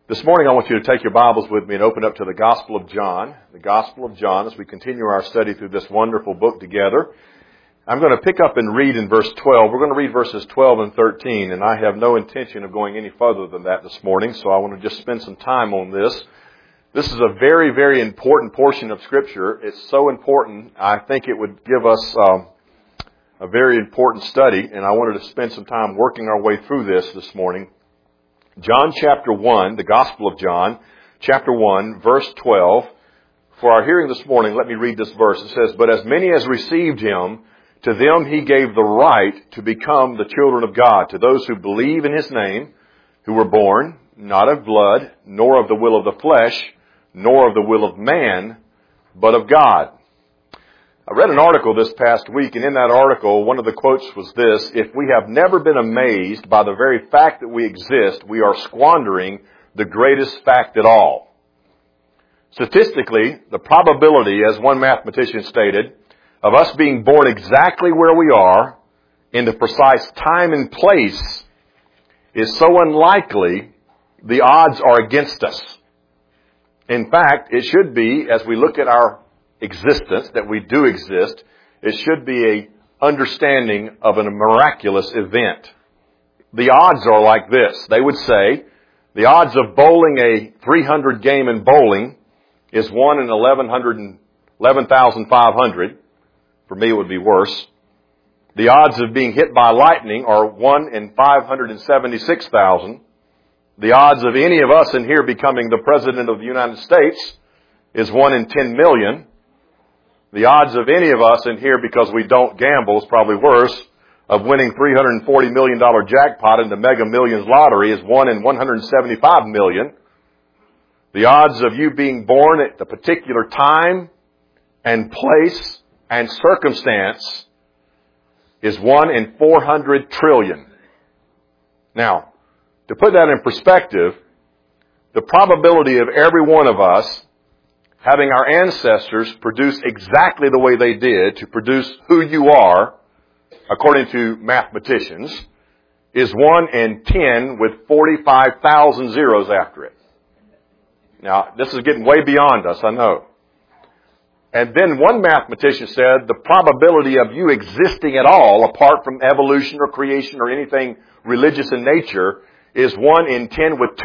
This morning I want you to take your Bibles with me and open up to the Gospel of John. The Gospel of John as we continue our study through this wonderful book together. I'm going to pick up and read in verse 12. We're going to read verses 12 and 13, and I have no intention of going any further than that this morning, so I want to just spend some time on this. This is a very, very important portion of Scripture. It's so important, I think it would give us a very important study, and I wanted to spend some time working our way through this morning. John chapter 1, the Gospel of John, chapter 1, verse 12. For our hearing this morning, let me read this verse. It says, "But as many as received Him, to them He gave the right to become the children of God, to those who believe in His name, who were born, not of blood, nor of the will of the flesh, nor of the will of man, but of God." I read an article this past week, and in that article, one of the quotes was this: "If we have never been amazed by the very fact that we exist, we are squandering the greatest fact at all." Statistically, the probability, as one mathematician stated, of us being born exactly where we are, in the precise time and place, is so unlikely, the odds are against us. In fact, it should be, as we look at our existence, that we do exist, it should be a understanding of a miraculous event. The odds are like this. They would say the odds of bowling a 300 game in bowling is 1 in 11,500. For me, it would be worse. The odds of being hit by lightning are 1 in 576,000. The odds of any of us in here becoming the President of the United States is 1 in 10 million. The odds of any of us in here, because we don't gamble, is probably worse, of winning $340 million jackpot in the Mega Millions lottery is 1 in 175 million. The odds of you being born at the particular time and place and circumstance is 1 in 400 trillion. Now, to put that in perspective, the probability of every one of us having our ancestors produce exactly the way they did to produce who you are, according to mathematicians, is 1 in 10 with 45,000 zeros after it. Now, this is getting way beyond us, I know. And then one mathematician said the probability of you existing at all, apart from evolution or creation or anything religious in nature, is 1 in 10 with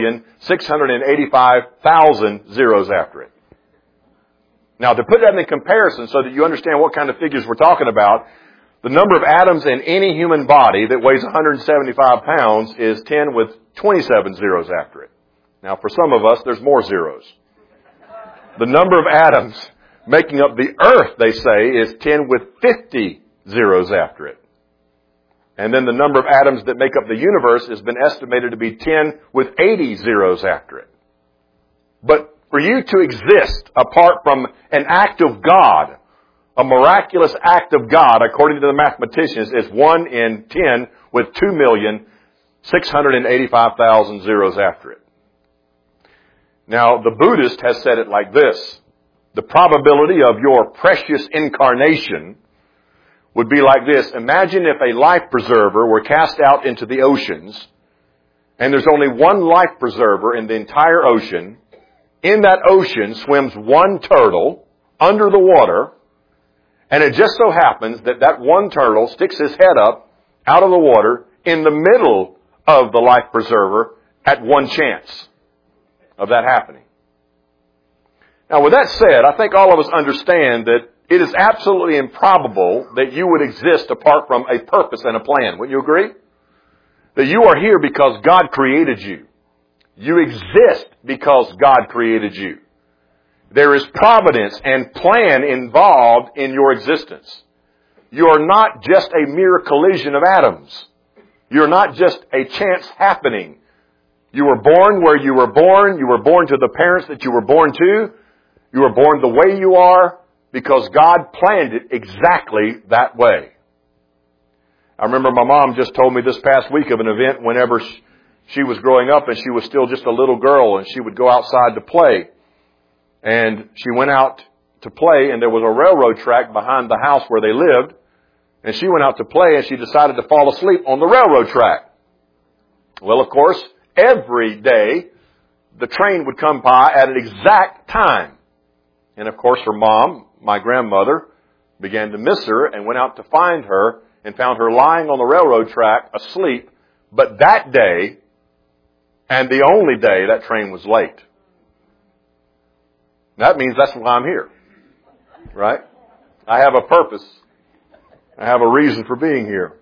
2,685,000 zeros after it. Now, to put that in comparison so that you understand what kind of figures we're talking about, the number of atoms in any human body that weighs 175 pounds is 10 with 27 zeros after it. Now, for some of us, there's more zeros. The number of atoms making up the earth, they say, is 10 with 50 zeros after it. And then the number of atoms that make up the universe has been estimated to be 10 with 80 zeros after it. But for you to exist apart from an act of God, a miraculous act of God, according to the mathematicians, is 1 in 10 with 2,685,000 zeros after it. Now, the Buddhist has said it like this: the probability of your precious incarnation would be like this. Imagine if a life preserver were cast out into the oceans, and there's only one life preserver in the entire ocean. In that ocean swims one turtle under the water, and it just so happens that that one turtle sticks his head up out of the water in the middle of the life preserver at one chance of that happening. Now, with that said, I think all of us understand that it is absolutely improbable that you would exist apart from a purpose and a plan. Wouldn't you agree? That you are here because God created you. You exist because God created you. There is providence and plan involved in your existence. You are not just a mere collision of atoms. You're not just a chance happening. You were born where you were born. You were born to the parents that you were born to. You were born the way you are because God planned it exactly that way. I remember my mom just told me this past week of an event whenever she was growing up and she was still just a little girl and she would go outside to play. And she went out to play and there was a railroad track behind the house where they lived. And she went out to play and she decided to fall asleep on the railroad track. Well, of course, every day the train would come by at an exact time. And of course her mom, my grandmother, began to miss her and went out to find her and found her lying on the railroad track asleep. But that day, and the only day, that train was late. That means that's why I'm here. Right? I have a purpose. I have a reason for being here.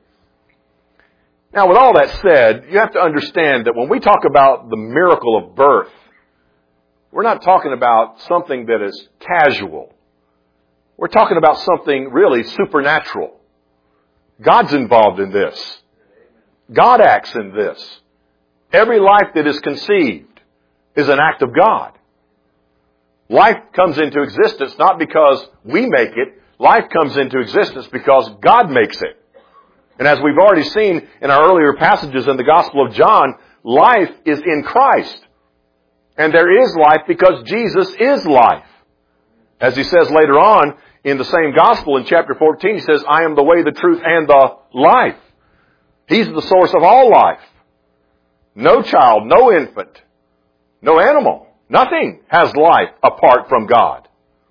Now, with all that said, you have to understand that when we talk about the miracle of birth, we're not talking about something that is casual. We're talking about something really supernatural. God's involved in this. God acts in this. Every life that is conceived is an act of God. Life comes into existence not because we make it. Life comes into existence because God makes it. And as we've already seen in our earlier passages in the Gospel of John, life is in Christ. And there is life because Jesus is life. As he says later on in the same Gospel in chapter 14, he says, I am the way, the truth, and the life. He's the source of all life. No child, no infant, no animal, nothing has life apart from God.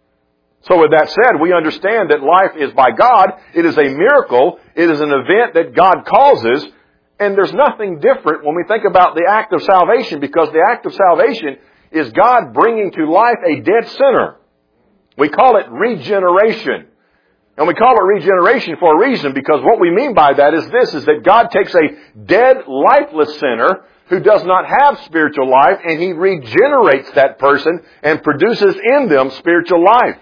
So with that said, we understand that life is by God. It is a miracle. It is an event that God causes. And there's nothing different when we think about the act of salvation, because the act of salvation is God bringing to life a dead sinner. We call it regeneration. And we call it regeneration for a reason, because what we mean by that is this, is that God takes a dead, lifeless sinner who does not have spiritual life, and He regenerates that person and produces in them spiritual life.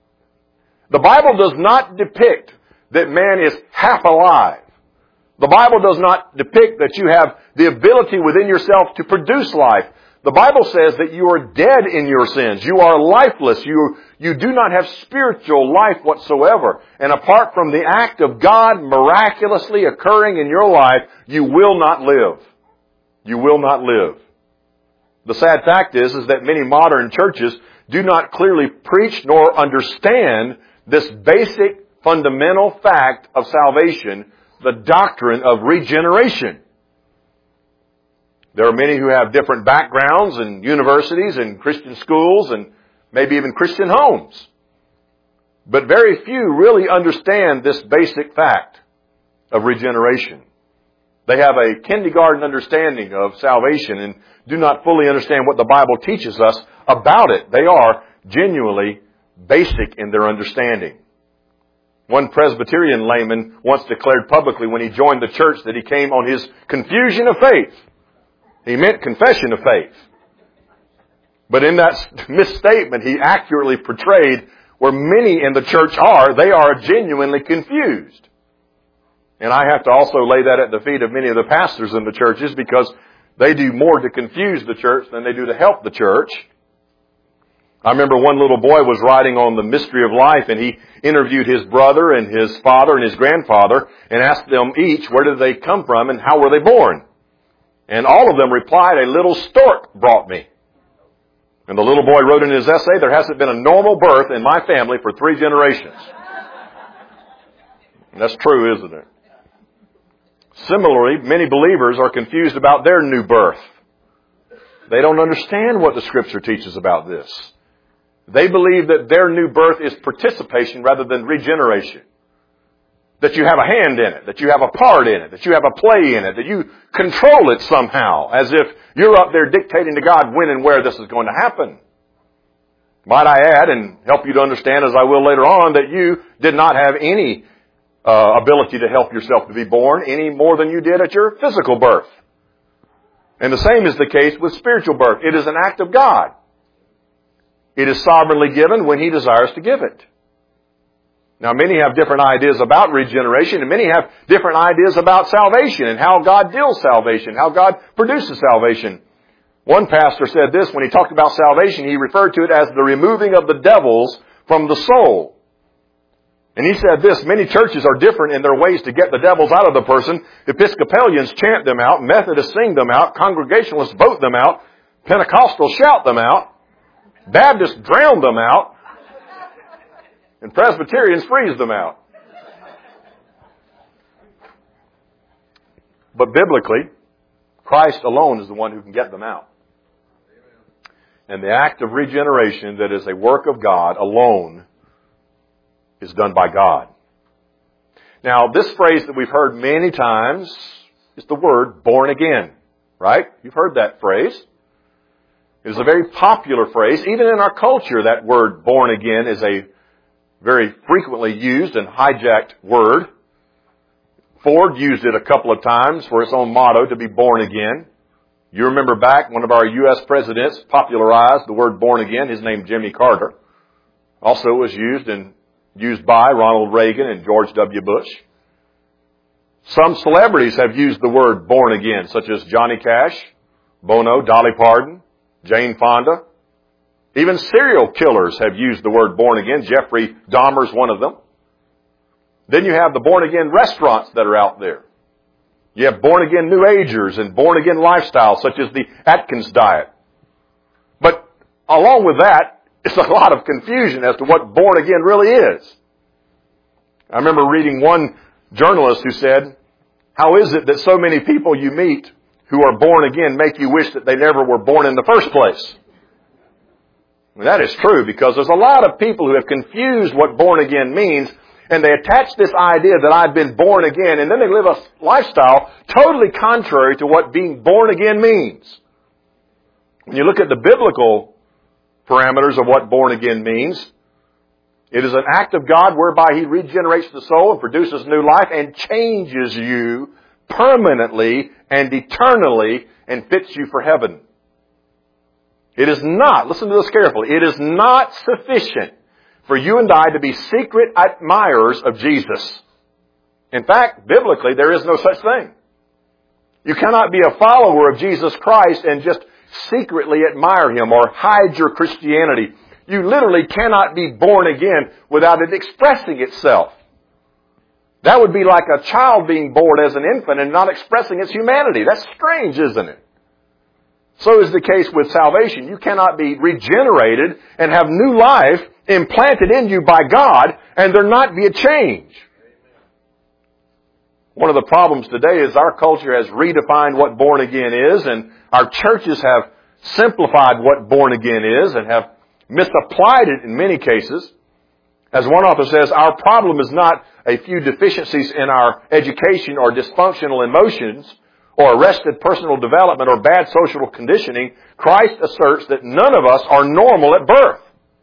The Bible does not depict that man is half alive. The Bible does not depict that you have the ability within yourself to produce life. The Bible says that you are dead in your sins. You are lifeless. You do not have spiritual life whatsoever. And apart from the act of God miraculously occurring in your life, you will not live. You will not live. The sad fact is that many modern churches do not clearly preach nor understand this basic fundamental fact of salvation, the doctrine of regeneration. There are many who have different backgrounds in universities and Christian schools and maybe even Christian homes. But very few really understand this basic fact of regeneration. They have a kindergarten understanding of salvation and do not fully understand what the Bible teaches us about it. They are genuinely basic in their understanding. One Presbyterian layman once declared publicly when he joined the church that he came on his confusion of faith. He meant confession of faith. But in that misstatement, he accurately portrayed where many in the church are. They are genuinely confused. And I have to also lay that at the feet of many of the pastors in the churches, because they do more to confuse the church than they do to help the church. I remember one little boy was writing on the mystery of life, and he interviewed his brother and his father and his grandfather and asked them each, where did they come from and how were they born? And all of them replied, a little stork brought me. And the little boy wrote in his essay, there hasn't been a normal birth in my family for 3 generations. And that's true, isn't it? Similarly, many believers are confused about their new birth. They don't understand what the Scripture teaches about this. They believe that their new birth is participation rather than regeneration. That you have a hand in it, that you have a part in it, that you have a play in it, that you control it somehow, as if you're up there dictating to God when and where this is going to happen. Might I add, and help you to understand as I will later on, that you did not have any ability to help yourself to be born any more than you did at your physical birth. And the same is the case with spiritual birth. It is an act of God. It is sovereignly given when He desires to give it. Now, many have different ideas about regeneration, and many have different ideas about salvation and how God deals salvation, how God produces salvation. One pastor said this when he talked about salvation. He referred to it as the removing of the devils from the soul. And he said this, many churches are different in their ways to get the devils out of the person. Episcopalians chant them out, Methodists sing them out, Congregationalists vote them out, Pentecostals shout them out, Baptists drown them out, and Presbyterians freeze them out. But biblically, Christ alone is the one who can get them out. And the act of regeneration that is a work of God alone is done by God. Now, this phrase that we've heard many times is the word born again, right? You've heard that phrase. It is a very popular phrase. Even in our culture, that word born again is a very frequently used and hijacked word. Ford used it a couple of times for its own motto, to be born again. You remember back, one of our U.S. presidents popularized the word born again. His name Jimmy Carter. Also was used by Ronald Reagan and George W. Bush. Some celebrities have used the word born again, such as Johnny Cash, Bono, Dolly Parton, Jane Fonda. Even serial killers have used the word born again. Jeffrey Dahmer's one of them. Then you have the born again restaurants that are out there. You have born again New Agers and born again lifestyles, such as the Atkins diet. But along with that, it's a lot of confusion as to what born again really is. I remember reading one journalist who said, "How is it that so many people you meet who are born again make you wish that they never were born in the first place?" And that is true, because there's a lot of people who have confused what born again means, and they attach this idea that I've been born again, and then they live a lifestyle totally contrary to what being born again means. When you look at the biblical parameters of what born again means, it is an act of God whereby He regenerates the soul and produces new life and changes you permanently and eternally and fits you for heaven. It is not, listen to this carefully, it is not sufficient for you and I to be secret admirers of Jesus. In fact, biblically, there is no such thing. You cannot be a follower of Jesus Christ and just secretly admire Him or hide your Christianity. You literally cannot be born again without it expressing itself. That would be like a child being born as an infant and not expressing its humanity. That's strange, isn't it? So is the case with salvation. You cannot be regenerated and have new life implanted in you by God and there not be a change. One of the problems today is our culture has redefined what born again is, and our churches have simplified what born again is and have misapplied it in many cases. As one author says, our problem is not a few deficiencies in our education or dysfunctional emotions or arrested personal development or bad social conditioning. Christ asserts that none of us are normal at birth.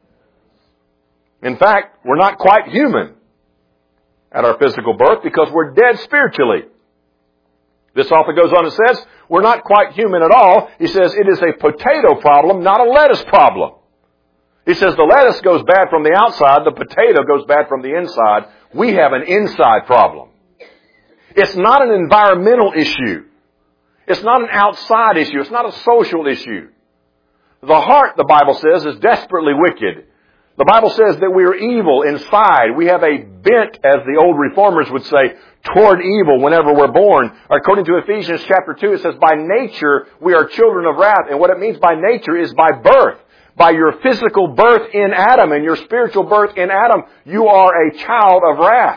In fact, we're not quite human at our physical birth because we're dead spiritually. This author goes on and says, we're not quite human at all. He says it is a potato problem, not a lettuce problem. He says the lettuce goes bad from the outside, the potato goes bad from the inside. We have an inside problem. It's not an environmental issue. It's not an outside issue. It's not a social issue. The heart, the Bible says, is desperately wicked. The Bible says that we are evil inside. We have a bent, as the old reformers would say, toward evil whenever we're born. According to Ephesians chapter 2, it says, by nature we are children of wrath. And what it means by nature is by birth. By your physical birth in Adam and your spiritual birth in Adam, you are a child of wrath.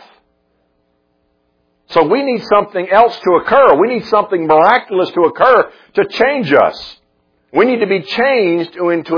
So we need something else to occur. We need something miraculous to occur to change us. We need to be changed into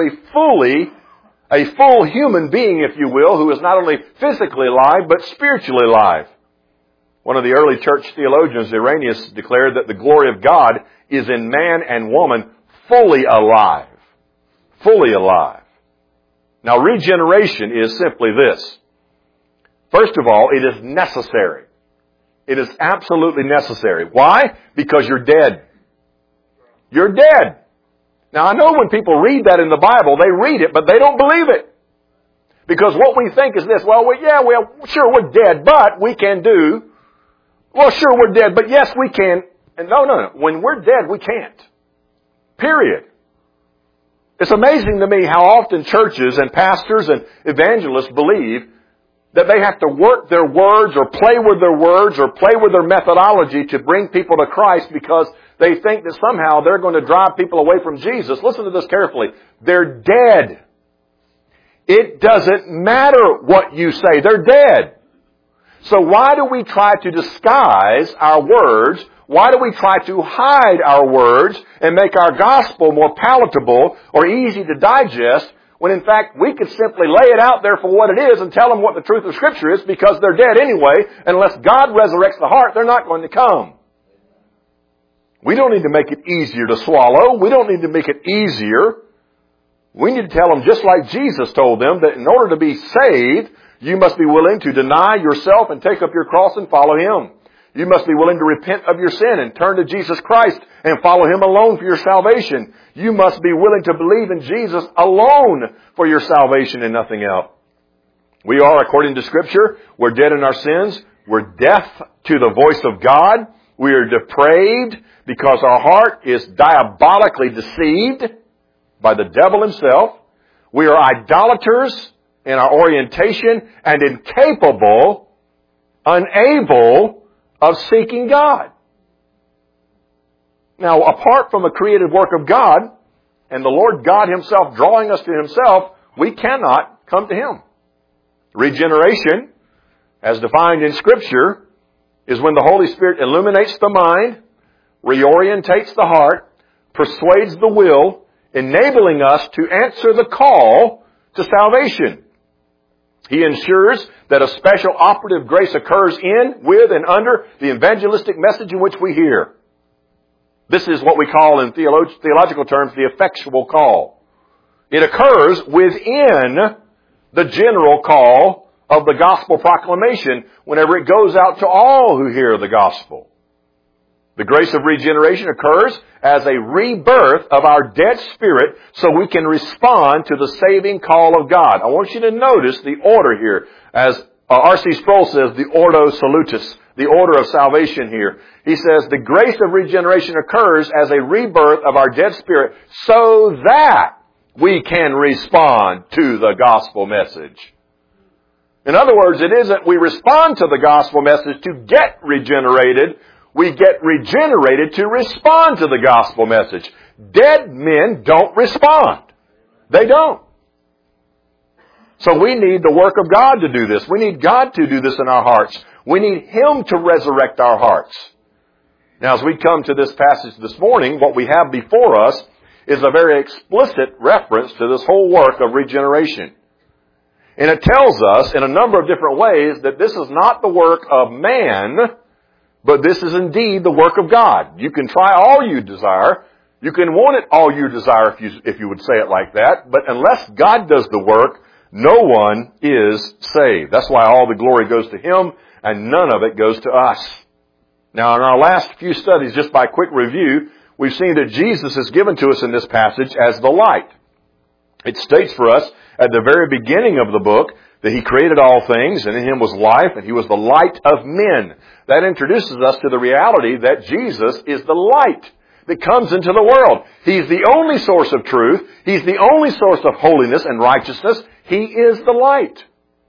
a full human being, if you will, who is not only physically alive, but spiritually alive. One of the early church theologians, Irenaeus, declared that the glory of God is in man and woman fully alive. Fully alive. Now, regeneration is simply this. First of all, it is necessary. It is absolutely necessary. Why? Because you're dead. You're dead. Now, I know when people read that in the Bible, they read it, but they don't believe it. Because what we think is this, sure, we're dead, but we can do. Well, sure, we're dead, but yes, we can. And no. When we're dead, we can't. Period. It's amazing to me how often churches and pastors and evangelists believe that they have to work their words or play with their words or play with their methodology to bring people to Christ because they think that somehow they're going to drive people away from Jesus. Listen to this carefully. They're dead. It doesn't matter what you say. They're dead. So why do we try to disguise our words Why do we try to hide our words and make our gospel more palatable or easy to digest when in fact we could simply lay it out there for what it is and tell them what the truth of Scripture is, because they're dead anyway. Unless God resurrects the heart, they're not going to come. We don't need to make it easier to swallow. We don't need to make it easier. We need to tell them just like Jesus told them, that in order to be saved, you must be willing to deny yourself and take up your cross and follow Him. You must be willing to repent of your sin and turn to Jesus Christ and follow Him alone for your salvation. You must be willing to believe in Jesus alone for your salvation and nothing else. We are, according to Scripture, we're dead in our sins. We're deaf to the voice of God. We are depraved because our heart is diabolically deceived by the devil himself. We are idolaters in our orientation and incapable, unable of seeking God. Now, apart from the creative work of God and the Lord God Himself drawing us to Himself, we cannot come to Him. Regeneration, as defined in Scripture, is when the Holy Spirit illuminates the mind, reorientates the heart, persuades the will, enabling us to answer the call to salvation. He ensures that a special operative grace occurs in, with, and under the evangelistic message in which we hear. This is what we call in theological terms the effectual call. It occurs within the general call of the gospel proclamation whenever it goes out to all who hear the gospel. The grace of regeneration occurs as a rebirth of our dead spirit so we can respond to the saving call of God. I want you to notice the order here. As R.C. Sproul says, the ordo salutis, the order of salvation here. He says the grace of regeneration occurs as a rebirth of our dead spirit so that we can respond to the gospel message. In other words, it isn't we respond to the gospel message to get regenerated. We get regenerated to respond to the gospel message. Dead men don't respond. They don't. So we need the work of God to do this. We need God to do this in our hearts. We need Him to resurrect our hearts. Now, as we come to this passage this morning, what we have before us is a very explicit reference to this whole work of regeneration. And it tells us in a number of different ways that this is not the work of man, but this is indeed the work of God. You can try all you desire. You can want it all you desire if you would say it like that. But unless God does the work, no one is saved. That's why all the glory goes to Him and none of it goes to us. Now, in our last few studies, just by quick review, we've seen that Jesus is given to us in this passage as the light. It states for us at the very beginning of the book that He created all things, and in Him was life, and He was the light of men. That introduces us to the reality that Jesus is the light that comes into the world. He's the only source of truth. He's the only source of holiness and righteousness. He is the light.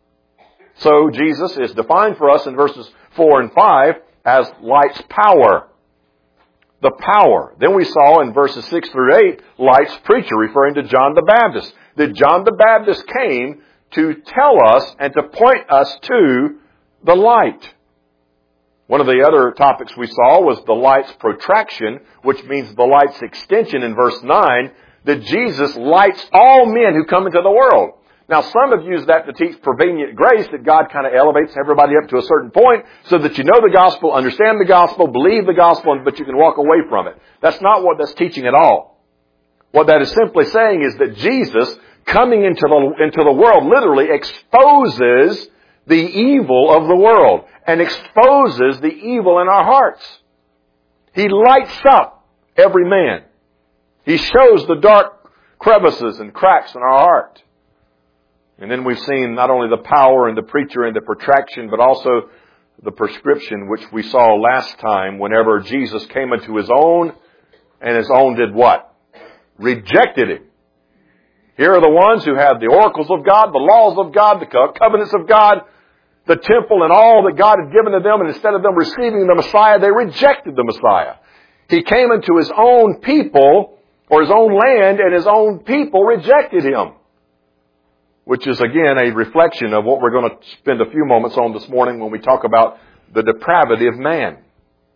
So Jesus is defined for us in verses 4 and 5 as light's power. The power. Then we saw in verses 6 through 8, light's preacher, referring to John the Baptist. That John the Baptist came to tell us and to point us to the light. One of the other topics we saw was the light's protraction, which means the light's extension in verse 9, that Jesus lights all men who come into the world. Now, some have used that to teach prevenient grace, that God kind of elevates everybody up to a certain point so that you know the gospel, understand the gospel, believe the gospel, but you can walk away from it. That's not what that's teaching at all. What that is simply saying is that Jesus, coming into the world, literally exposes the evil of the world and exposes the evil in our hearts. He lights up every man. He shows the dark crevices and cracks in our heart. And then we've seen not only the power and the preacher and the protraction, but also the prescription, which we saw last time whenever Jesus came into His own, and His own did what? Rejected Him. Here are the ones who have the oracles of God, the laws of God, the covenants of God, the temple and all that God had given to them, and instead of them receiving the Messiah, they rejected the Messiah. He came into His own people, or His own land, and His own people rejected Him. Which is, again, a reflection of what we're going to spend a few moments on this morning when we talk about the depravity of man.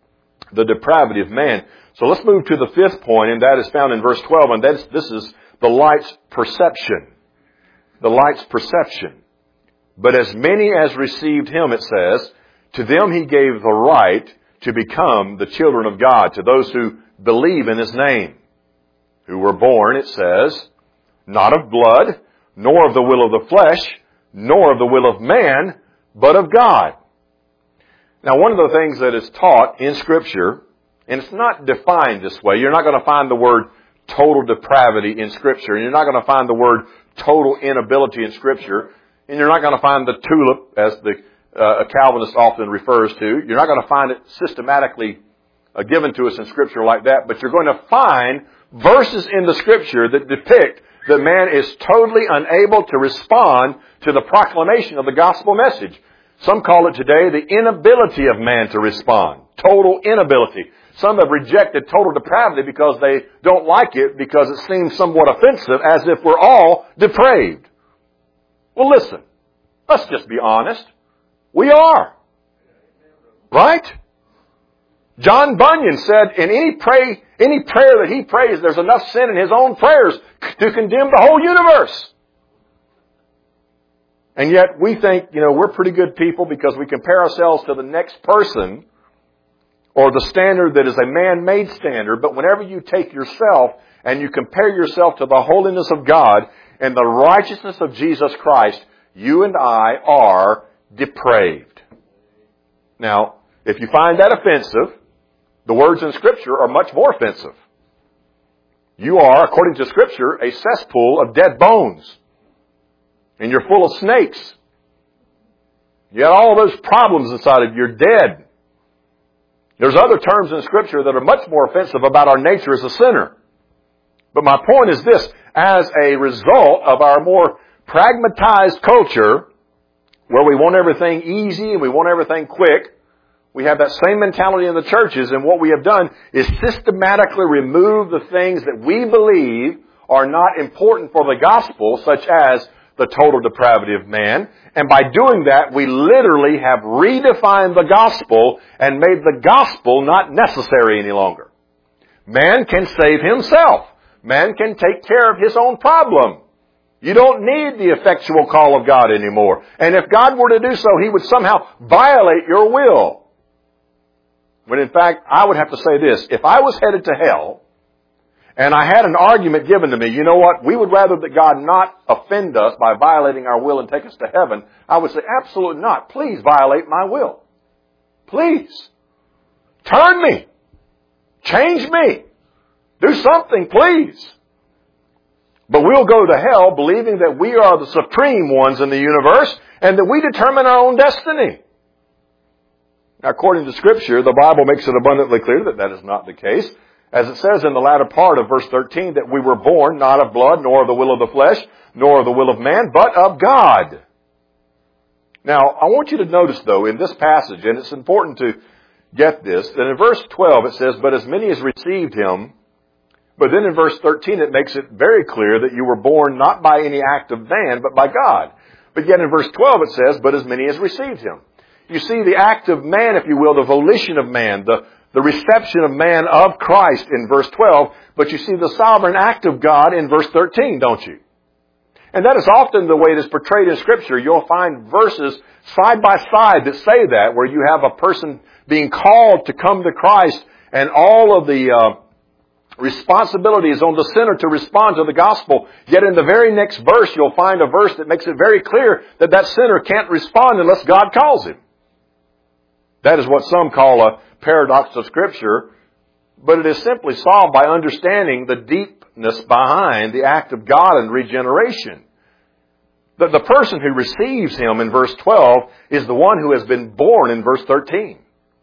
the depravity of man. So let's move to the fifth point, and that is found in verse 12, and this is the light's perception. The light's perception. But as many as received him, it says, to them he gave the right to become the children of God, to those who believe in his name, who were born, it says, not of blood, nor of the will of the flesh, nor of the will of man, but of God. Now, one of the things that is taught in Scripture, and it's not defined this way, you're not going to find the word total depravity in Scripture, and you're not going to find the word total inability in Scripture, and you're not going to find the tulip, as the Calvinist often refers to. You're not going to find it systematically given to us in Scripture like that, but you're going to find verses in the Scripture that depict that man is totally unable to respond to the proclamation of the gospel message. Some call it today the inability of man to respond. Total inability. Some have rejected total depravity because they don't like it because it seems somewhat offensive, as if we're all depraved. Well, listen. Let's just be honest. We are. Right? John Bunyan said in any prayer that he prays, there's enough sin in his own prayers to condemn the whole universe. And yet we think, we're pretty good people because we compare ourselves to the next person or the standard that is a man-made standard. But whenever you take yourself and you compare yourself to the holiness of God and the righteousness of Jesus Christ, you and I are depraved. Now, if you find that offensive, the words in Scripture are much more offensive. You are, according to Scripture, a cesspool of dead bones. And you're full of snakes. You got all those problems inside of you. You're dead. There's other terms in Scripture that are much more offensive about our nature as a sinner. But my point is this. As a result of our more pragmatized culture, where we want everything easy and we want everything quick, we have that same mentality in the churches, and what we have done is systematically remove the things that we believe are not important for the gospel, such as the total depravity of man. And by doing that, we literally have redefined the gospel and made the gospel not necessary any longer. Man can save himself. Man can take care of his own problem. You don't need the effectual call of God anymore. And if God were to do so, He would somehow violate your will. When in fact, I would have to say this. If I was headed to hell, and I had an argument given to me, you know what, we would rather that God not offend us by violating our will and take us to heaven, I would say, absolutely not. Please violate my will. Please. Turn me. Change me. Do something, please. But we'll go to hell believing that we are the supreme ones in the universe and that we determine our own destiny. Now, according to Scripture, the Bible makes it abundantly clear that that is not the case. As it says in the latter part of verse 13, that we were born not of blood, nor of the will of the flesh, nor of the will of man, but of God. Now, I want you to notice, though, in this passage, and it's important to get this, that in verse 12 it says, but as many as received Him, but then in verse 13 it makes it very clear that you were born not by any act of man, but by God. But yet in verse 12 it says, but as many as received Him. You see the act of man, if you will, the volition of man, the reception of man of Christ in verse 12, but you see the sovereign act of God in verse 13, don't you? And that is often the way it is portrayed in Scripture. You'll find verses side by side that say that, where you have a person being called to come to Christ and all of the responsibility is on the sinner to respond to the gospel. Yet in the very next verse, you'll find a verse that makes it very clear that that sinner can't respond unless God calls him. That is what some call a paradox of Scripture, but it is simply solved by understanding the deepness behind the act of God in regeneration. The person who receives Him in verse 12 is the one who has been born in verse 13.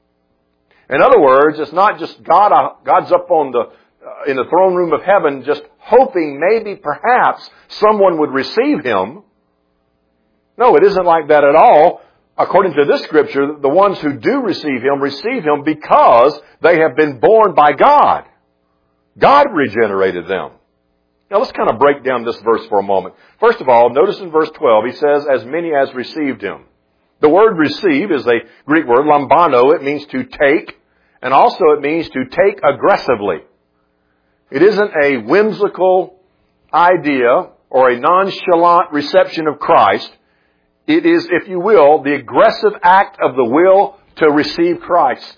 In other words, it's not just God's up on in the throne room of heaven just hoping maybe perhaps someone would receive Him. No, it isn't like that at all. According to this Scripture, the ones who do receive Him because they have been born by God. God regenerated them. Now let's kind of break down this verse for a moment. First of all, notice in verse 12, he says, as many as received Him. The word receive is a Greek word, lambano. It means to take And also it means to take aggressively. It isn't a whimsical idea or a nonchalant reception of Christ. It is, if you will, the aggressive act of the will to receive Christ.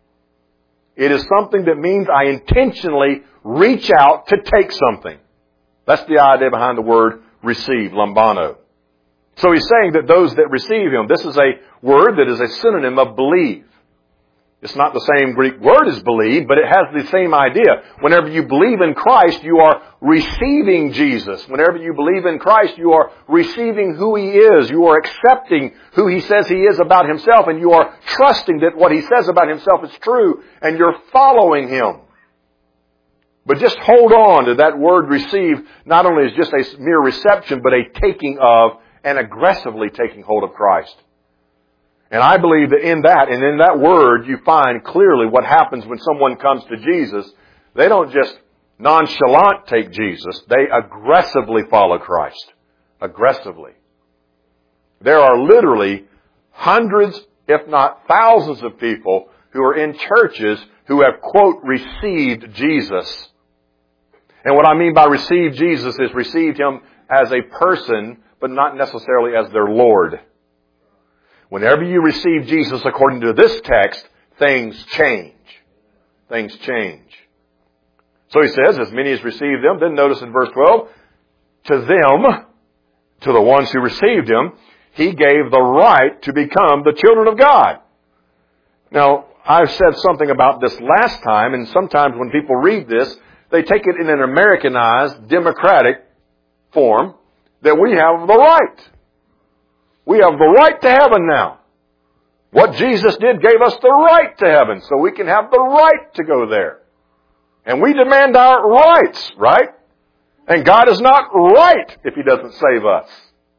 It is something that means I intentionally reach out to take something. That's the idea behind the word receive, lambano. So he's saying that those that receive Him, this is a word that is a synonym of believe. It's not the same Greek word as believe, but it has the same idea. Whenever you believe in Christ, you are receiving Jesus. Whenever you believe in Christ, you are receiving who He is. You are accepting who He says He is about Himself, and you are trusting that what He says about Himself is true, and you're following Him. But just hold on to that word receive, not only as just a mere reception, but a taking of and aggressively taking hold of Christ. And I believe that in that, and in that word, you find clearly what happens when someone comes to Jesus. They don't just nonchalant take Jesus. They aggressively follow Christ. Aggressively. There are literally hundreds, if not thousands of people who are in churches who have, quote, received Jesus. And what I mean by received Jesus is received Him as a person, but not necessarily as their Lord. Whenever you receive Jesus according to this text, things change. Things change. So he says, as many as received Him, then notice in verse 12, to them, to the ones who received Him, He gave the right to become the children of God. Now, I've said something about this last time, and sometimes when people read this, they take it in an Americanized, democratic form, that we have the right. We have the right to heaven now. What Jesus did gave us the right to heaven, so we can have the right to go there. And we demand our rights, right? And God is not right if He doesn't save us.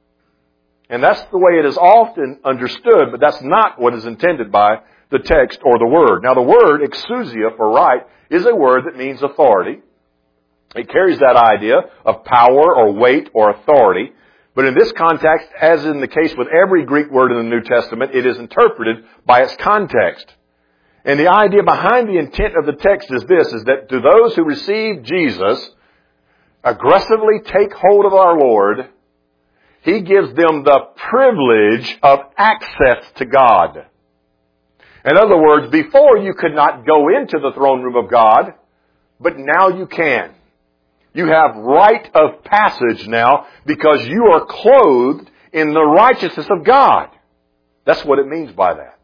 And that's the way it is often understood, but that's not what is intended by the text or the word. Now the word, exousia, for right, is a word that means authority. It carries that idea of power or weight or authority. But in this context, as in the case with every Greek word in the New Testament, it is interpreted by its context. And the idea behind the intent of the text is this, is that to those who receive Jesus, aggressively take hold of our Lord, He gives them the privilege of access to God. In other words, before you could not go into the throne room of God, but now you can. You have right of passage now because you are clothed in the righteousness of God. That's what it means by that.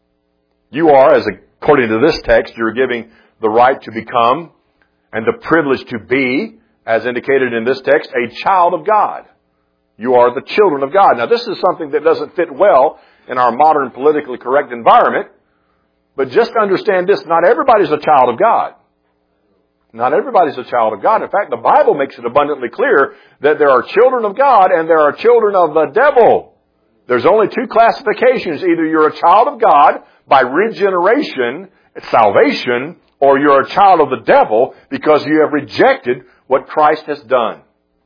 You are, as according to this text, you're giving the right to become and the privilege to be, as indicated in this text, a child of God. You are the children of God. Now this is something that doesn't fit well in our modern politically correct environment, but just understand this, not everybody's a child of God. Not everybody's a child of God. In fact, the Bible makes it abundantly clear that there are children of God and there are children of the devil. There's only two classifications. Either you're a child of God by regeneration, salvation, or you're a child of the devil because you have rejected what Christ has done.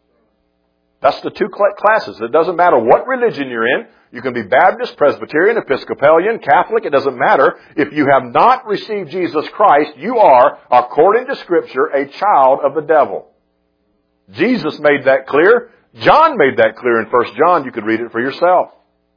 That's the two classes. It doesn't matter what religion you're in. You can be Baptist, Presbyterian, Episcopalian, Catholic. It doesn't matter. If you have not received Jesus Christ, you are, according to Scripture, a child of the devil. Jesus made that clear. John made that clear in 1 John. You could read it for yourself.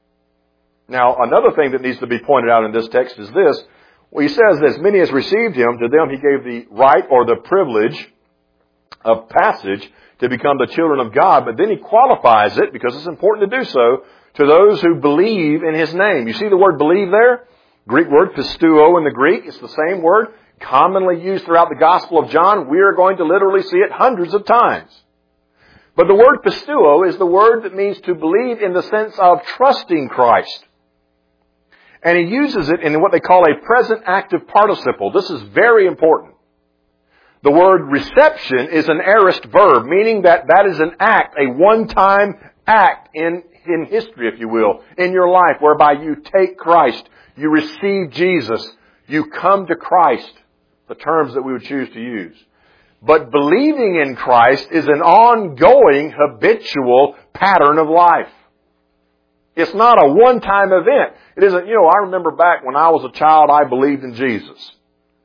Now, another thing that needs to be pointed out in this text is this. Well, he says, as many as received Him, to them He gave the right or the privilege of passage to become the children of God. But then He qualifies it, because it's important to do so, to those who believe in His name. You see the word believe there? Greek word pisteuo in the Greek. It's the same word commonly used throughout the Gospel of John. We are going to literally see it hundreds of times. But the word pisteuo is the word that means to believe in the sense of trusting Christ. And he uses it in what they call a present active participle. This is very important. The word reception is an aorist verb, meaning that is an act, a one-time act in history, if you will, in your life, whereby you take Christ, you receive Jesus, you come to Christ, the terms that we would choose to use. But believing in Christ is an ongoing, habitual pattern of life. It's not a one-time event. It isn't, I remember back when I was a child, I believed in Jesus.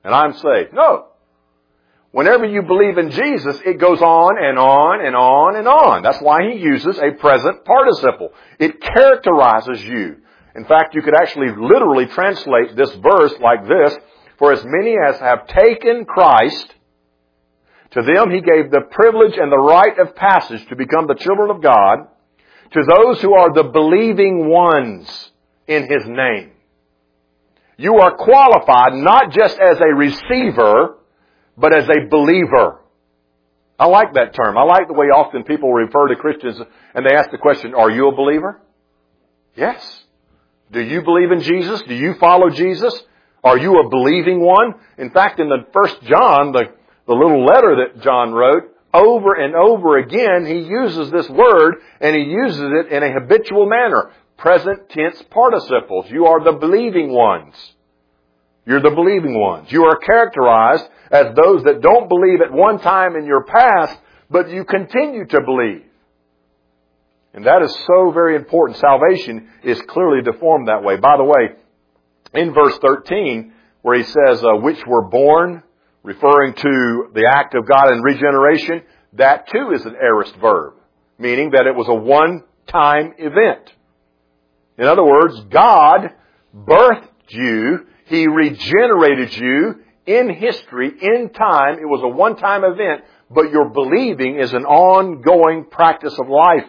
and I'm saved. No. Whenever you believe in Jesus, it goes on and on and on and on. That's why He uses a present participle. It characterizes you. In fact, you could actually literally translate this verse like this: for as many as have taken Christ, to them He gave the privilege and the right of passage to become the children of God, to those who are the believing ones in His name. You are qualified not just as a receiver, but as a believer. I like that term. I like the way often people refer to Christians and they ask the question, are you a believer? Yes. Do you believe in Jesus? Do you follow Jesus? Are you a believing one? In fact, in the 1 John, the little letter that John wrote, over and over again, he uses this word, and he uses it in a habitual manner. Present tense participles. You are the believing ones. You're the believing ones. You are characterized as those that don't believe at one time in your past, but you continue to believe. And that is so very important. Salvation is clearly deformed that way. By the way, in verse 13, where he says, which were born, referring to the act of God in regeneration, that too is an aorist verb, meaning that it was a one-time event. In other words, God birthed you, He regenerated you in history, in time. It was a one-time event, but your believing is an ongoing practice of life.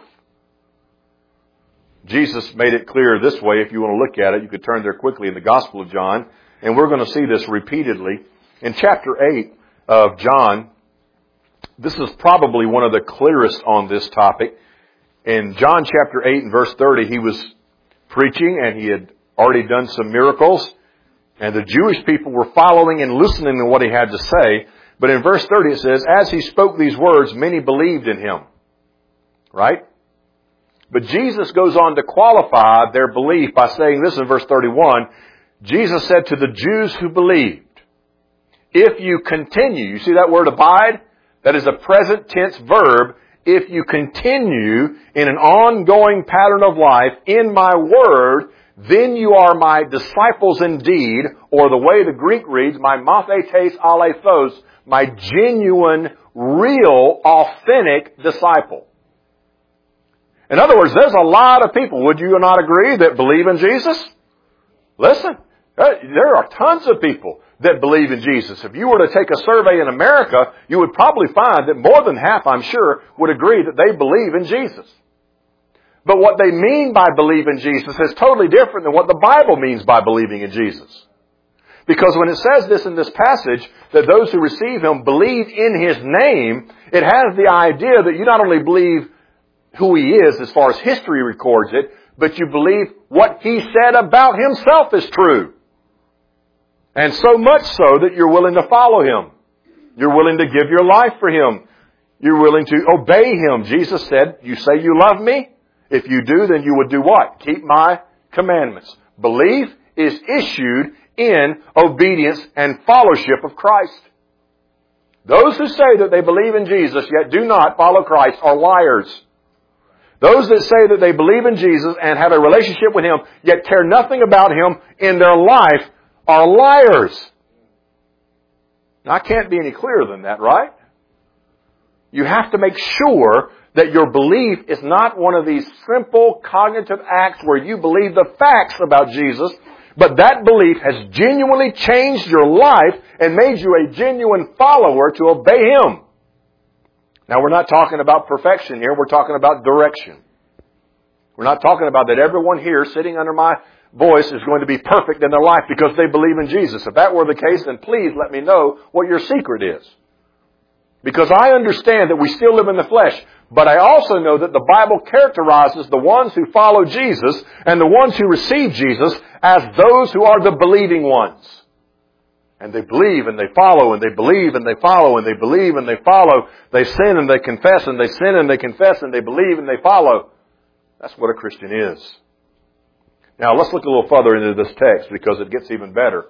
Jesus made it clear this way. If you want to look at it, you could turn there quickly in the Gospel of John, and we're going to see this repeatedly. In chapter 8 of John, this is probably one of the clearest on this topic. In John chapter 8 and verse 30, He was preaching and He had already done some miracles. And the Jewish people were following and listening to what He had to say. But in verse 30 it says, as He spoke these words, many believed in Him. Right? But Jesus goes on to qualify their belief by saying this in verse 31. Jesus said to the Jews who believed, if you continue, you see that word abide? That is a present tense verb. If you continue in an ongoing pattern of life in my word, then you are my disciples indeed, or the way the Greek reads, my mathetes alephos, my genuine, real, authentic disciple. In other words, there's a lot of people, would you not agree, that believe in Jesus? Listen, there are tons of people that believe in Jesus. If you were to take a survey in America, you would probably find that more than half, I'm sure, would agree that they believe in Jesus. But what they mean by believe in Jesus is totally different than what the Bible means by believing in Jesus. Because when it says this in this passage, that those who receive Him believe in His name, it has the idea that you not only believe who He is as far as history records it, but you believe what He said about Himself is true. And so much so that you're willing to follow Him. You're willing to give your life for Him. You're willing to obey Him. Jesus said, you say you love me? If you do, then you would do what? Keep my commandments. Belief is issued in obedience and fellowship of Christ. Those who say that they believe in Jesus yet do not follow Christ are liars. Those that say that they believe in Jesus and have a relationship with Him yet care nothing about Him in their life are liars. Now, I can't be any clearer than that, right? You have to make sure that your belief is not one of these simple cognitive acts where you believe the facts about Jesus, but that belief has genuinely changed your life and made you a genuine follower to obey Him. Now, we're not talking about perfection here. We're talking about direction. We're not talking about that everyone here sitting under my voice is going to be perfect in their life because they believe in Jesus. If that were the case, then please let me know what your secret is. Because I understand that we still live in the flesh, but I also know that the Bible characterizes the ones who follow Jesus and the ones who receive Jesus as those who are the believing ones. And they believe and they follow and they believe and they follow and they believe and they follow. They sin and they confess and they sin and they confess and they believe and they follow. That's what a Christian is. Now let's look a little further into this text because it gets even better.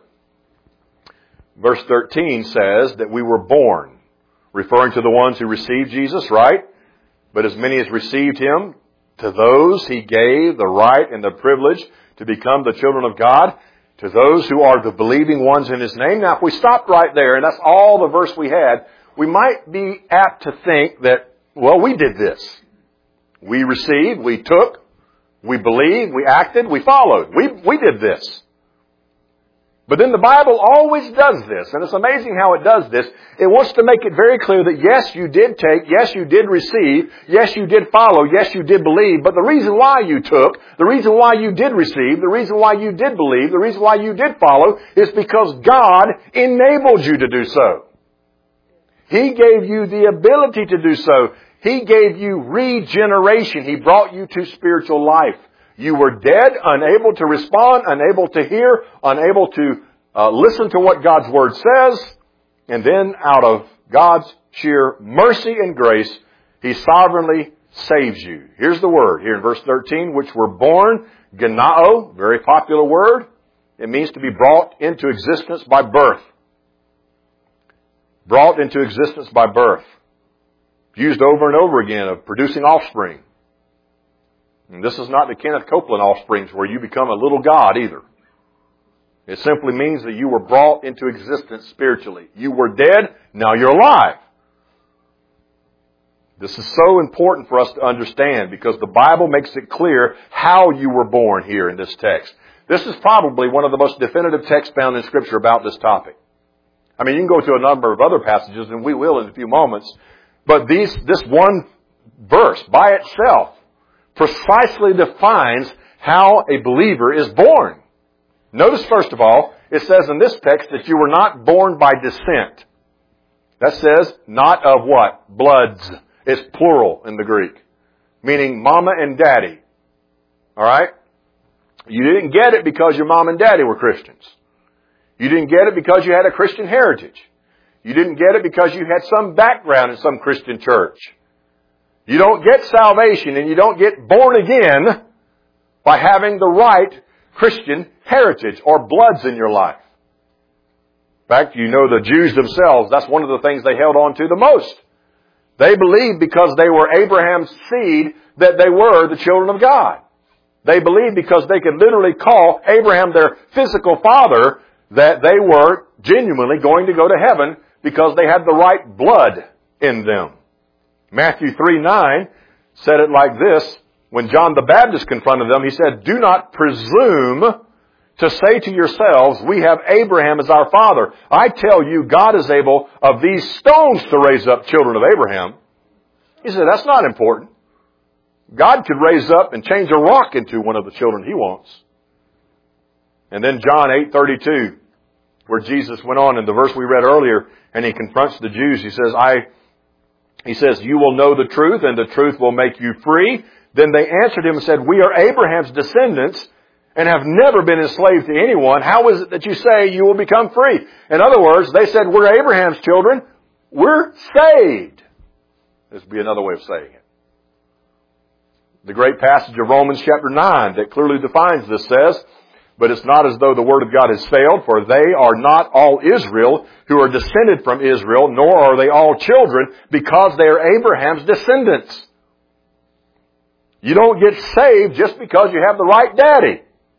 Verse 13 says that we were born, referring to the ones who received Jesus, right? But as many as received Him, to those He gave the right and the privilege to become the children of God. to those who are the believing ones in His name. Now, if we stopped right there, and that's all the verse we had, we might be apt to think that, well, we did this. We received, we took, we believed, we acted, we followed. We did this. But then the Bible always does this, and it's amazing how it does this. It wants to make it very clear that yes, you did take, yes, you did receive, yes, you did follow, yes, you did believe, but the reason why you took, the reason why you did receive, the reason why you did believe, the reason why you did follow is because God enabled you to do so. He gave you the ability to do so. He gave you regeneration. He brought you to spiritual life. You were dead, unable to respond, unable to hear, unable to listen to what God's Word says. And then out of God's sheer mercy and grace, He sovereignly saves you. Here's the word here in verse 13, which were born, genao, very popular word. It means to be brought into existence by birth. Brought into existence by birth. Used over and over again of producing offspring. And this is not the Kenneth Copeland offsprings where you become a little God either. It simply means that you were brought into existence spiritually. You were dead, now you're alive. This is so important for us to understand because the Bible makes it clear how you were born here in this text. This is probably one of the most definitive texts found in Scripture about this topic. I mean, you can go to a number of other passages, and we will in a few moments, but this one verse by itself precisely defines how a believer is born. Notice, first of all, it says in this text that you were not born by descent. That says, not of what? Bloods. It's plural in the Greek. Meaning mama and daddy. Alright? You didn't get it because your mom and daddy were Christians. You didn't get it because you had a Christian heritage. You didn't get it because you had some background in some Christian church. You don't get salvation and you don't get born again by having the right Christian heritage or bloods in your life. In fact, you know the Jews themselves, that's one of the things they held on to the most. They believed because they were Abraham's seed that they were the children of God. They believed because they could literally call Abraham their physical father that they were genuinely going to go to heaven because they had the right blood in them. Matthew 3:9 said it like this. When John the Baptist confronted them, he said, "Do not presume to say to yourselves, we have Abraham as our father. I tell you, God is able of these stones to raise up children of Abraham." He said, that's not important. God could raise up and change a rock into one of the children He wants. And then John 8:32, where Jesus went on in the verse we read earlier, and He confronts the Jews. He says, "You will know the truth, and the truth will make you free." Then they answered Him and said, "We are Abraham's descendants and have never been enslaved to anyone. How is it that you say you will become free?" In other words, they said, we're Abraham's children. We're saved. This would be another way of saying it. The great passage of Romans chapter 9 that clearly defines this says, "But it's not as though the word of God has failed, for they are not all Israel who are descended from Israel, nor are they all children, because they are Abraham's descendants." You don't get saved just because you have the right daddy.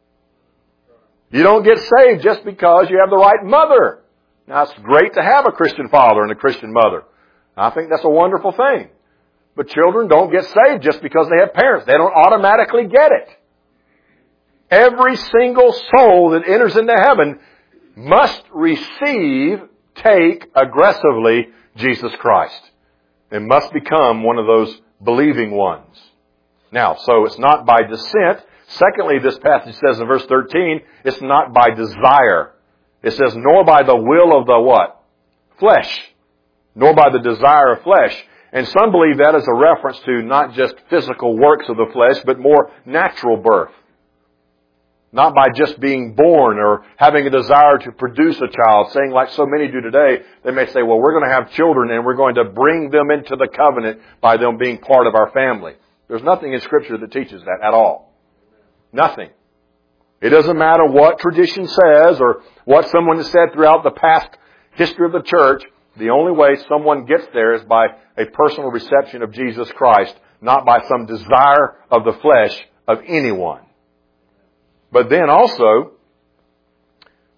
You don't get saved just because you have the right mother. Now, it's great to have a Christian father and a Christian mother. I think that's a wonderful thing. But children don't get saved just because they have parents. They don't automatically get it. Every single soul that enters into heaven must take aggressively Jesus Christ. And must become one of those believing ones. Now, so it's not by descent. Secondly, this passage says in verse 13, it's not by desire. It says, nor by the will of the what? Flesh. Nor by the desire of flesh. And some believe that is a reference to not just physical works of the flesh, but more natural birth. Not by just being born or having a desire to produce a child, saying like so many do today, they may say, well, we're going to have children and we're going to bring them into the covenant by them being part of our family. There's nothing in Scripture that teaches that at all. Nothing. It doesn't matter what tradition says or what someone has said throughout the past history of the church. The only way someone gets there is by a personal reception of Jesus Christ, not by some desire of the flesh of anyone. But then also,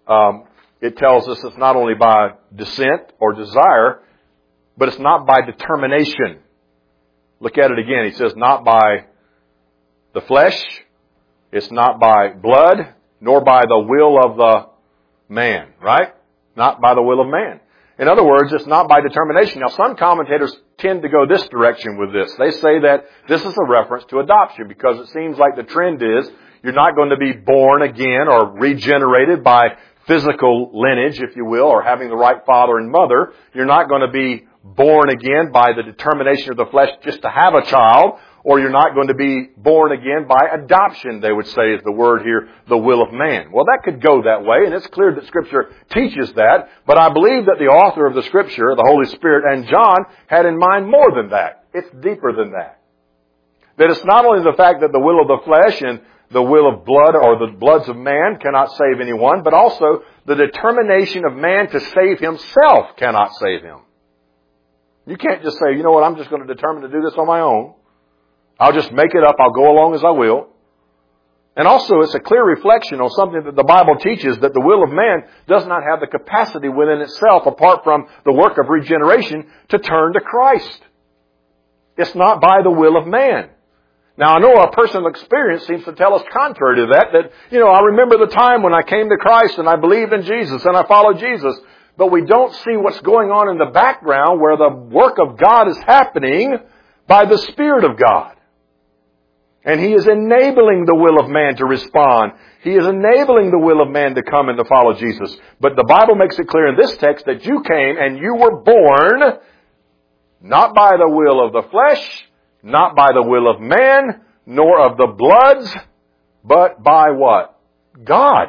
it tells us it's not only by descent or desire, but it's not by determination. Look at it again. He says not by the flesh, it's not by blood, nor by the will of the man, right? Not by the will of man. In other words, it's not by determination. Now, some commentators tend to go this direction with this. They say that this is a reference to adoption because it seems like the trend is you're not going to be born again or regenerated by physical lineage, if you will, or having the right father and mother. You're not going to be born again by the determination of the flesh just to have a child, or you're not going to be born again by adoption, they would say is the word here, the will of man. Well, that could go that way, and it's clear that Scripture teaches that, but I believe that the author of the Scripture, the Holy Spirit, and John had in mind more than that. It's deeper than that. That it's not only the fact that the will of the flesh and the will of blood or the bloods of man cannot save anyone, but also the determination of man to save himself cannot save him. You can't just say, you know what, I'm just going to determine to do this on my own. I'll just make it up. I'll go along as I will. And also, it's a clear reflection on something that the Bible teaches, that the will of man does not have the capacity within itself, apart from the work of regeneration, to turn to Christ. It's not by the will of man. Now, I know our personal experience seems to tell us contrary to that, I remember the time when I came to Christ and I believed in Jesus and I followed Jesus. But we don't see what's going on in the background where the work of God is happening by the Spirit of God. And He is enabling the will of man to respond. He is enabling the will of man to come and to follow Jesus. But the Bible makes it clear in this text that you came and you were born not by the will of the flesh, not by the will of man, nor of the bloods, but by what? God.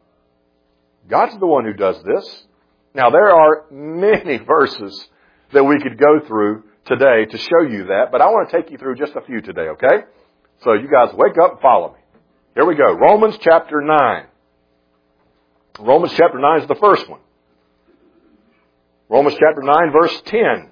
God's the one who does this. Now, there are many verses that we could go through today to show you that, but I want to take you through just a few today, okay? So you guys wake up and follow me. Here we go. Romans chapter 9. Romans chapter 9 is the first one. Romans chapter 9, verse 10.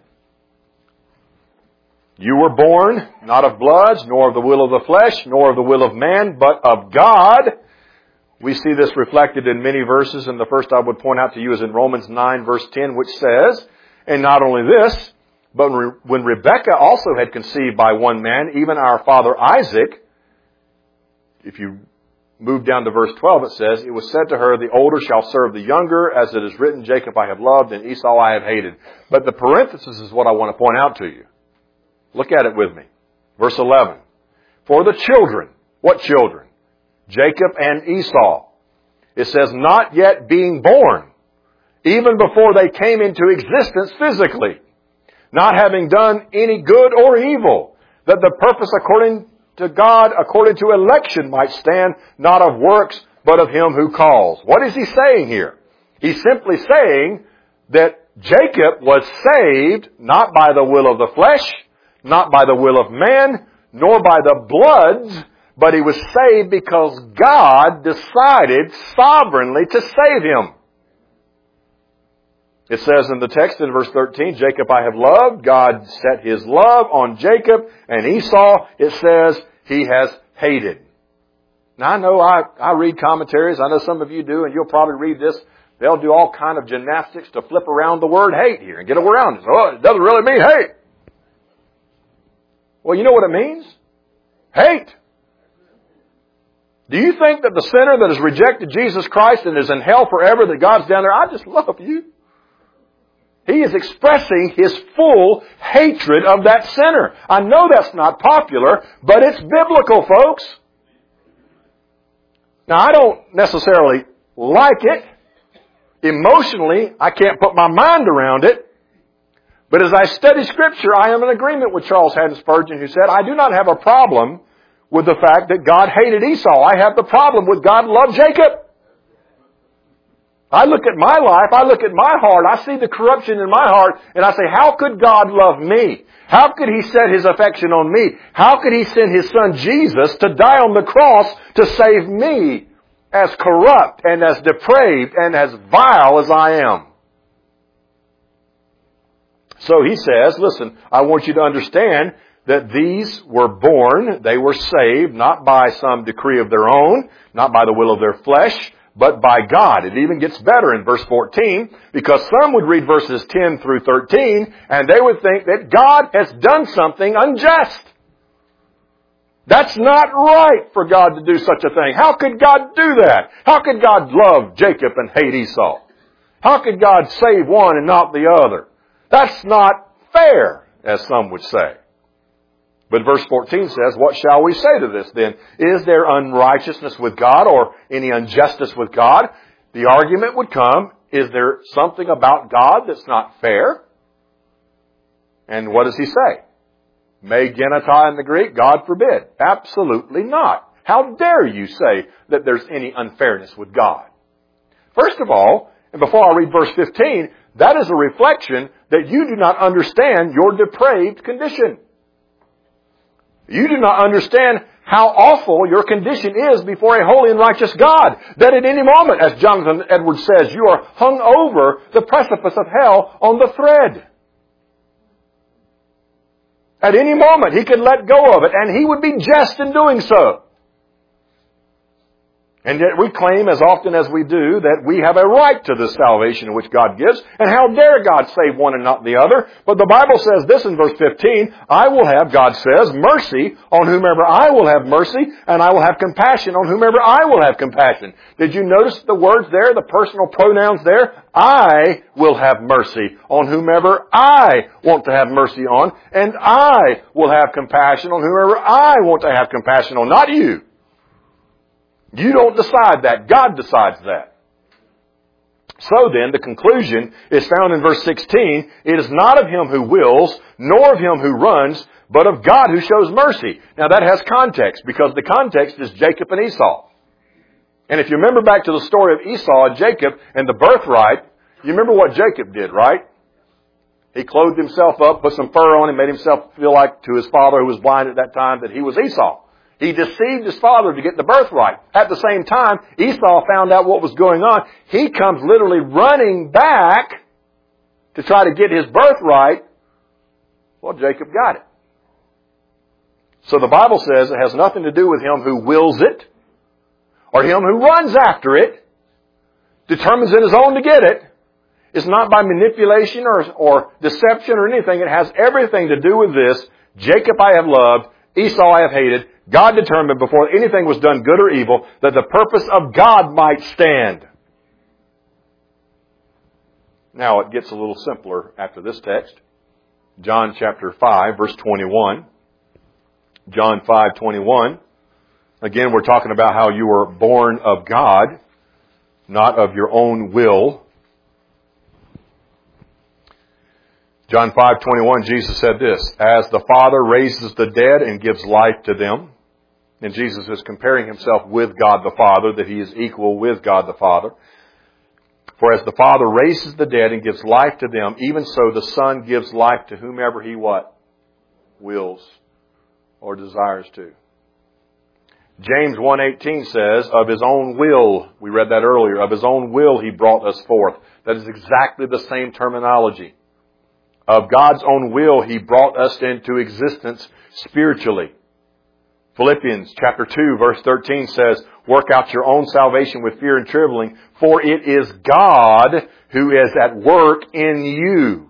You were born not of bloods, nor of the will of the flesh, nor of the will of man, but of God. We see this reflected in many verses, and the first I would point out to you is in Romans 9, verse 10, which says, and not only this, but when Rebekah also had conceived by one man, even our father Isaac, if you move down to verse 12, it says, it was said to her, the older shall serve the younger, as it is written, Jacob I have loved, and Esau I have hated. But the parenthesis is what I want to point out to you. Look at it with me. Verse 11. For the children, what children? Jacob and Esau. It says, not yet being born, even before they came into existence physically, not having done any good or evil, that the purpose according to God, according to election might stand, not of works, but of Him who calls. What is he saying here? He's simply saying that Jacob was saved not by the will of the flesh, not by the will of man, nor by the bloods, but he was saved because God decided sovereignly to save him. It says in the text in verse 13, Jacob I have loved. God set His love on Jacob, and Esau, it says, He has hated. Now I know I read commentaries. I know some of you do, and you'll probably read this. They'll do all kind of gymnastics to flip around the word hate here and get around it. Oh, it doesn't really mean hate. Well, you know what it means? Hate. Do you think that the sinner that has rejected Jesus Christ and is in hell forever, that God's down there, I just love you? He is expressing His full hatred of that sinner. I know that's not popular, but it's biblical, folks. Now, I don't necessarily like it. Emotionally, I can't put my mind around it. But as I study Scripture, I am in agreement with Charles Haddon Spurgeon, who said, I do not have a problem with the fact that God hated Esau. I have the problem with God loved Jacob. I look at my life, I look at my heart, I see the corruption in my heart, and I say, how could God love me? How could He set His affection on me? How could He send His Son Jesus to die on the cross to save me, as corrupt and as depraved and as vile as I am? So he says, listen, I want you to understand that these were born, they were saved, not by some decree of their own, not by the will of their flesh, but by God. It even gets better in verse 14, because some would read verses 10 through 13, and they would think that God has done something unjust. That's not right for God to do such a thing. How could God do that? How could God love Jacob and hate Esau? How could God save one and not the other? That's not fair, as some would say. But verse 14 says, what shall we say to this then? Is there unrighteousness with God or any injustice with God? The argument would come, is there something about God that's not fair? And what does he say? Me geneta in the Greek, God forbid. Absolutely not. How dare you say that there's any unfairness with God? First of all, and before I read verse 15, that is a reflection that you do not understand your depraved condition. You do not understand how awful your condition is before a holy and righteous God. That at any moment, as Jonathan Edwards says, you are hung over the precipice of hell on the thread. At any moment, he could let go of it, and he would be just in doing so. And yet we claim as often as we do that we have a right to this salvation which God gives. And how dare God save one and not the other? But the Bible says this in verse 15, I will have, God says, mercy on whomever I will have mercy, and I will have compassion on whomever I will have compassion. Did you notice the words there, the personal pronouns there? I will have mercy on whomever I want to have mercy on, and I will have compassion on whomever I want to have compassion on, not you. You don't decide that. God decides that. So then, the conclusion is found in verse 16. It is not of him who wills, nor of him who runs, but of God who shows mercy. Now that has context, because the context is Jacob and Esau. And if you remember back to the story of Esau and Jacob and the birthright, you remember what Jacob did, right? He clothed himself up, put some fur on him, made himself feel like to his father who was blind at that time that he was Esau. He deceived his father to get the birthright. At the same time, Esau found out what was going on. He comes literally running back to try to get his birthright. Well, Jacob got it. So the Bible says it has nothing to do with him who wills it or him who runs after it, determines it his own to get it. It's not by manipulation or deception or anything. It has everything to do with this. Jacob I have loved, Esau I have hated. God determined before anything was done, good or evil, that the purpose of God might stand. Now it gets a little simpler after this text. John chapter 5, verse 21. John 5:21. Again, we're talking about how you were born of God, not of your own will. John 5:21, Jesus said this, as the Father raises the dead and gives life to them. And Jesus is comparing himself with God the Father, that he is equal with God the Father. For as the Father raises the dead and gives life to them, even so the Son gives life to whomever he what? Wills or desires to. James 1:18 says, of his own will, we read that earlier, of his own will he brought us forth. That is exactly the same terminology. Of God's own will he brought us into existence spiritually. Philippians chapter 2 verse 13 says, work out your own salvation with fear and trembling, for it is God who is at work in you.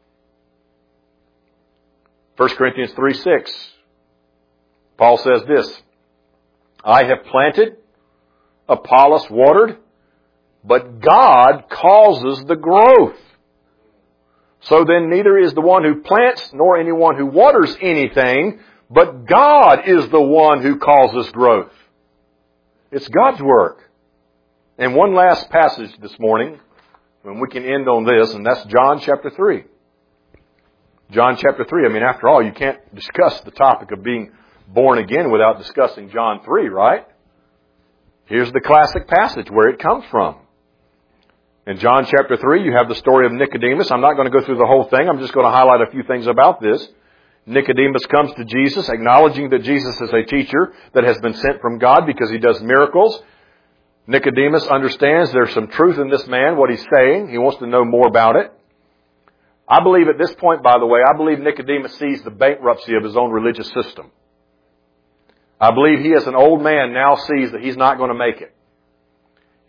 1 Corinthians 3:6, Paul says this, I have planted, Apollos watered, but God causes the growth. So then neither is the one who plants nor anyone who waters anything, but God is the one who causes growth. It's God's work. And one last passage this morning, and we can end on this, and that's John chapter 3. John chapter 3. I mean, after all, you can't discuss the topic of being born again without discussing John 3, right? Here's the classic passage where it comes from. In John chapter 3, you have the story of Nicodemus. I'm not going to go through the whole thing. I'm just going to highlight a few things about this. Nicodemus comes to Jesus, acknowledging that Jesus is a teacher that has been sent from God because he does miracles. Nicodemus understands there's some truth in this man, what he's saying. He wants to know more about it. I believe at this point, by the way, I believe Nicodemus sees the bankruptcy of his own religious system. I believe he as an old man now sees that he's not going to make it.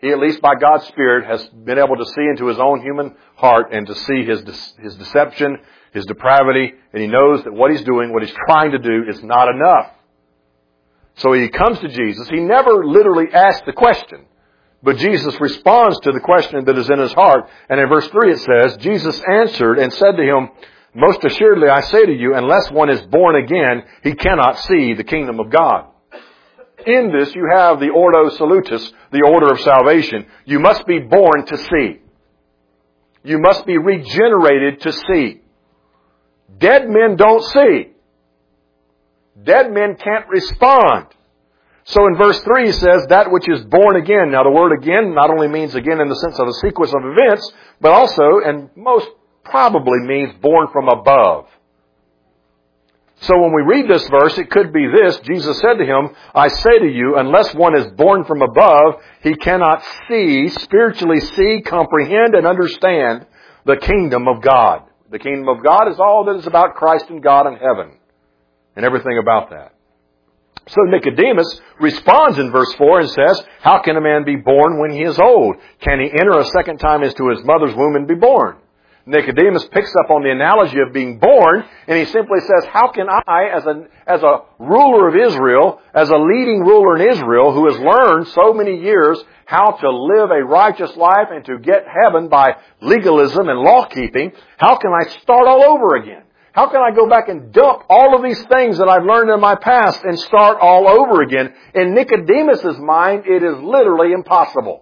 He, at least by God's Spirit, has been able to see into his own human heart and to see his deception, his depravity, and he knows that what he's doing, what he's trying to do, is not enough. So he comes to Jesus. He never literally asks the question, but Jesus responds to the question that is in his heart. And in verse 3 it says, Jesus answered and said to him, most assuredly I say to you, unless one is born again, he cannot see the kingdom of God. In this you have the ordo salutis, the order of salvation. You must be born to see. You must be regenerated to see. Dead men don't see. Dead men can't respond. So in verse 3 he says, that which is born again. Now the word again not only means again in the sense of a sequence of events, but also, and most probably means born from above. So when we read this verse, it could be this. Jesus said to him, I say to you, unless one is born from above, he cannot see, spiritually see, comprehend, and understand the kingdom of God. The kingdom of God is all that is about Christ and God and heaven, and everything about that. So Nicodemus responds in verse 4 and says, how can a man be born when he is old? Can he enter a second time into his mother's womb and be born? Nicodemus picks up on the analogy of being born, and he simply says, how can I, as a ruler of Israel, as a leading ruler in Israel, who has learned so many years how to live a righteous life and to get heaven by legalism and law-keeping, how can I start all over again? How can I go back and dump all of these things that I've learned in my past and start all over again? In Nicodemus's mind, it is literally impossible.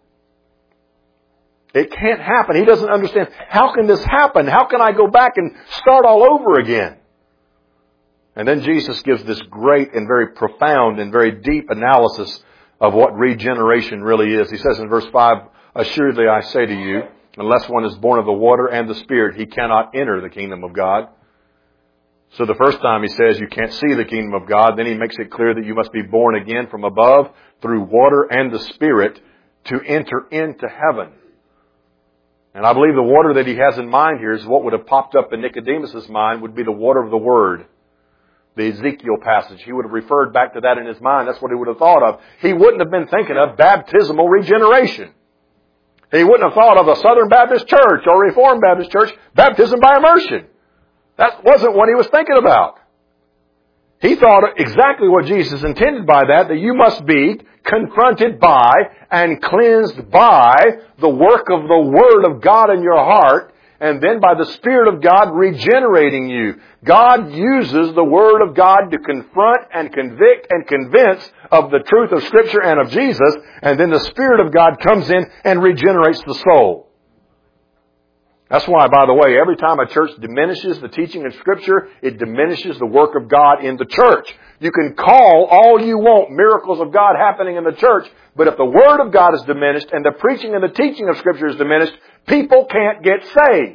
It can't happen. He doesn't understand, how can this happen? How can I go back and start all over again? And then Jesus gives this great and very profound and very deep analysis of what regeneration really is. He says in verse 5, assuredly I say to you, unless one is born of the water and the Spirit, he cannot enter the kingdom of God. So the first time he says you can't see the kingdom of God, then he makes it clear that you must be born again from above through water and the Spirit to enter into heaven. And I believe the water that he has in mind here is what would have popped up in Nicodemus' mind would be the water of the Word. The Ezekiel passage. He would have referred back to that in his mind. That's what he would have thought of. He wouldn't have been thinking of baptismal regeneration. He wouldn't have thought of a Southern Baptist Church or Reformed Baptist Church, baptism by immersion. That wasn't what he was thinking about. He thought exactly what Jesus intended by that you must be confronted by and cleansed by the work of the Word of God in your heart, and then by the Spirit of God regenerating you. God uses the Word of God to confront and convict and convince of the truth of Scripture and of Jesus, and then the Spirit of God comes in and regenerates the soul. That's why, by the way, every time a church diminishes the teaching of Scripture, it diminishes the work of God in the church. You can call all you want miracles of God happening in the church, but if the Word of God is diminished and the preaching and the teaching of Scripture is diminished, people can't get saved.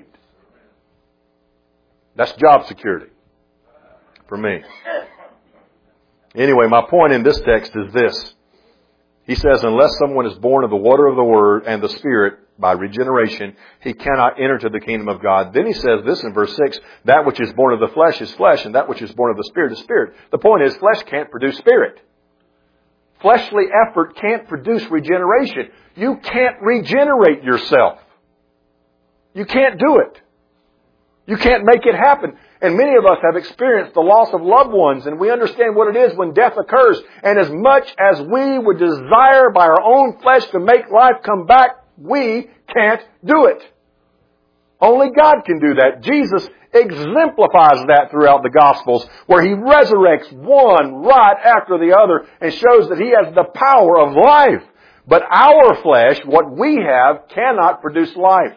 That's job security for me. Anyway, my point in this text is this. He says, unless someone is born of the water of the Word and the Spirit by regeneration, he cannot enter to the kingdom of God. Then he says this in verse 6, that which is born of the flesh is flesh, and that which is born of the Spirit is spirit. The point is, flesh can't produce spirit. Fleshly effort can't produce regeneration. You can't regenerate yourself. You can't do it. You can't make it happen. And many of us have experienced the loss of loved ones, and we understand what it is when death occurs. And as much as we would desire by our own flesh to make life come back, we can't do it. Only God can do that. Jesus exemplifies that throughout the Gospels, where He resurrects one right after the other and shows that He has the power of life. But our flesh, what we have, cannot produce life.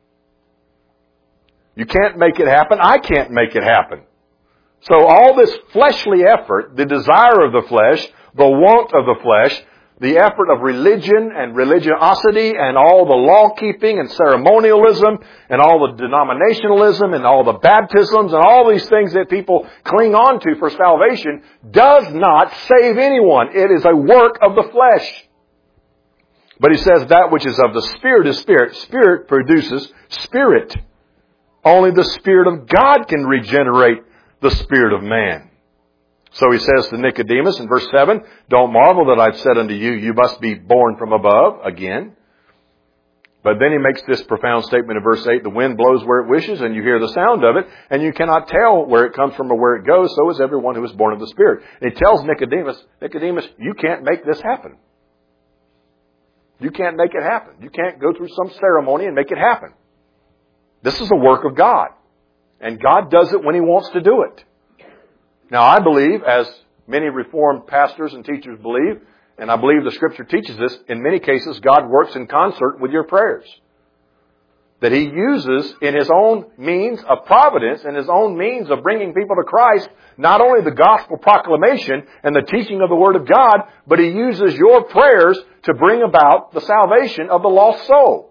You can't make it happen. I can't make it happen. So all this fleshly effort, the desire of the flesh, the want of the flesh, the effort of religion and religiosity and all the law-keeping and ceremonialism and all the denominationalism and all the baptisms and all these things that people cling on to for salvation does not save anyone. It is a work of the flesh. But he says that which is of the Spirit is spirit. Spirit produces spirit. Only the Spirit of God can regenerate the spirit of man. So he says to Nicodemus in verse 7, don't marvel that I've said unto you, you must be born from above again. But then he makes this profound statement in verse 8, the wind blows where it wishes and you hear the sound of it and you cannot tell where it comes from or where it goes. So is everyone who is born of the Spirit. And he tells Nicodemus, you can't make this happen. You can't make it happen. You can't go through some ceremony and make it happen. This is a work of God. And God does it when He wants to do it. Now I believe, as many Reformed pastors and teachers believe, and I believe the Scripture teaches this, in many cases God works in concert with your prayers. That He uses in His own means of providence and His own means of bringing people to Christ, not only the gospel proclamation and the teaching of the Word of God, but He uses your prayers to bring about the salvation of the lost soul.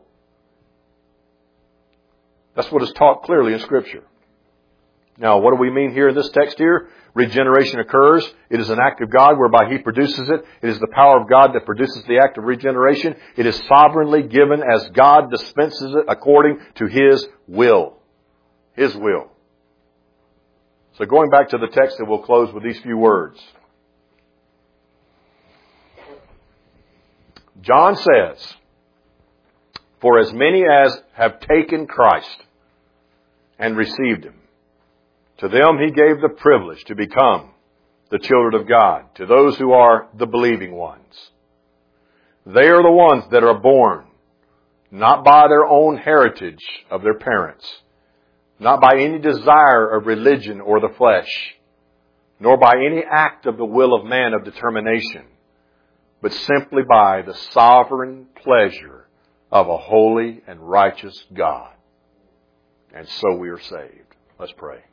That's what is taught clearly in Scripture. Now, what do we mean here in this text here? Regeneration occurs. It is an act of God whereby He produces it. It is the power of God that produces the act of regeneration. It is sovereignly given as God dispenses it according to His will. His will. So going back to the text, and we'll close with these few words. John says, for as many as have taken Christ and received Him, to them He gave the privilege to become the children of God, to those who are the believing ones. They are the ones that are born, not by their own heritage of their parents, not by any desire of religion or the flesh, nor by any act of the will of man of determination, but simply by the sovereign pleasure of a holy and righteous God. And so we are saved. Let's pray.